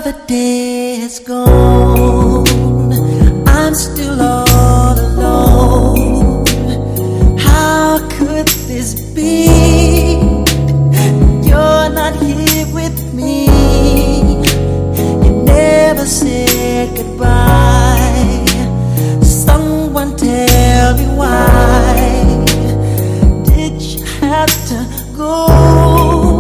Another day has gone, I'm still all alone. How could this be? You're not here with me. You never said goodbye. Someone tell me why did you have to go?